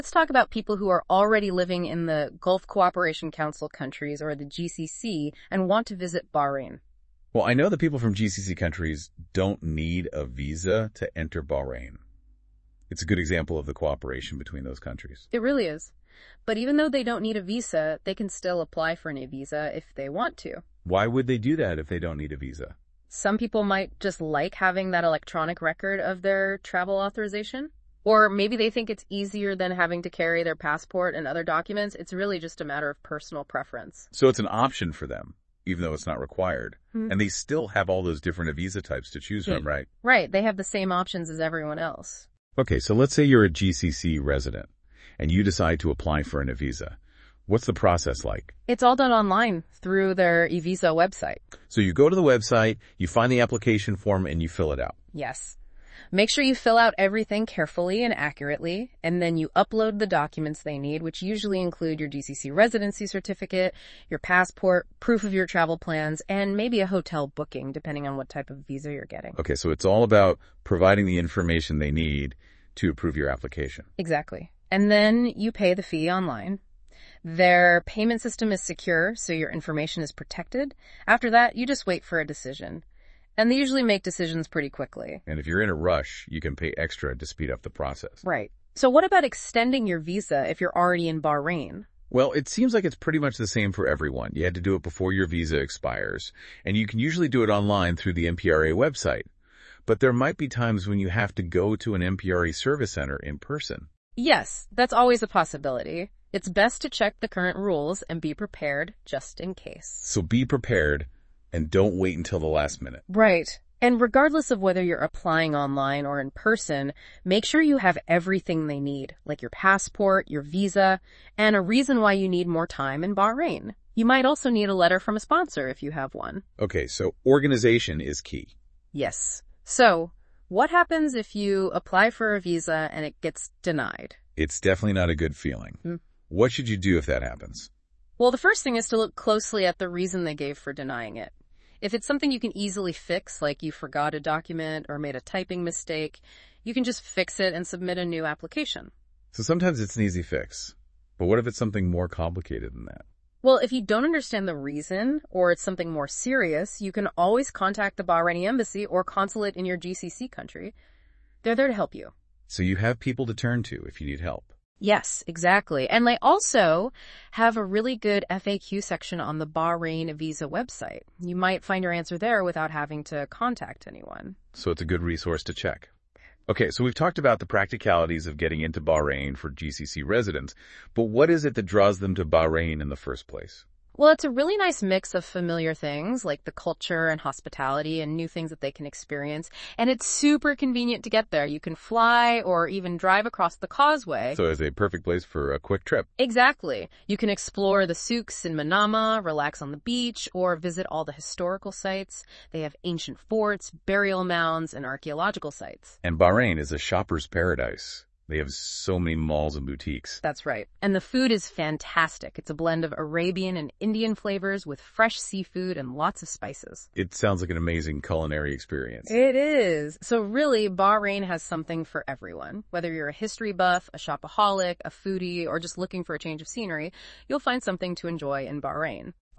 Let's talk about people who are already living in the Gulf Cooperation Council countries or the GCC and want to visit Bahrain. Well, I know that people from GCC countries don't need a visa to enter Bahrain. It's a good example of the cooperation between those countries. It really is. But even though they don't need a visa, they can still apply for a visa if they want to. Why would they do that if they don't need a visa? Some people might just like having that electronic record of their travel authorization. Or maybe they think it's easier than having to carry their passport and other documents. It's really just a matter of personal preference. So it's an option for them, even though it's not required. Hmm. And they still have all those different visa types to choose from, right? Right. They have the same options as everyone else. Okay, so let's say you're a GCC resident and you decide to apply for a visa. What's the process like? It's all done online through their e-visa website. So you go to the website, you find the application form, and you fill it out. Yes. Make sure you fill out everything carefully and accurately, and then you upload the documents they need, which usually include your GCC residency certificate, your passport, proof of your travel plans, and maybe a hotel booking, depending on what type of visa you're getting. Okay, so it's all about providing the information they need to approve your application. Exactly. And then you pay the fee online. Their payment system is secure, so your information is protected. After that, you just wait for a decision. And they usually make decisions pretty quickly. And if you're in a rush, you can pay extra to speed up the process. Right. So what about extending your visa if you're already in Bahrain? Well, it seems like it's pretty much the same for everyone. You had to do it before your visa expires. And you can usually do it online through the MPRA website. But there might be times when you have to go to an MPRA service center in person. Yes, that's always a possibility. It's best to check the current rules and be prepared just in case. So be prepared and don't wait until the last minute. Right. And regardless of whether you're applying online or in person, make sure you have everything they need, like your passport, your visa, and a reason why you need more time in Bahrain. You might also need a letter from a sponsor if you have one. Okay, so organization is key. Yes. So, what happens if you apply for a visa and it gets denied? It's definitely not a good feeling. What should you do if that happens? Well, the first thing is to look closely at the reason they gave for denying it. If it's something you can easily fix, like you forgot a document or made a typing mistake, you can just fix it and submit a new application. So sometimes it's an easy fix. But what if it's something more complicated than that? Well, if you don't understand the reason or it's something more serious, you can always contact the Bahraini embassy or consulate in your GCC country. They're there to help you. So you have people to turn to if you need help. Yes, exactly. And they also have a really good FAQ section on the Bahrain visa website. You might find your answer there without having to contact anyone. So it's a good resource to check. Okay, so we've talked about the practicalities of getting into Bahrain for GCC residents, but what is it that draws them to Bahrain in the first place? Well, it's a really nice mix of familiar things like the culture and hospitality and new things that they can experience. And it's super convenient to get there. You can fly or even drive across the causeway. So it's a perfect place for a quick trip. Exactly. You can explore the souks in Manama, relax on the beach, or visit all the historical sites. They have ancient forts, burial mounds, and archaeological sites. And Bahrain is a shopper's paradise. They have so many malls and boutiques. That's right. And the food is fantastic. It's a blend of Arabian and Indian flavors with fresh seafood and lots of spices. It sounds like an amazing culinary experience. It is. So really, Bahrain has something for everyone. Whether you're a history buff, a shopaholic, a foodie, or just looking for a change of scenery, you'll find something to enjoy in Bahrain.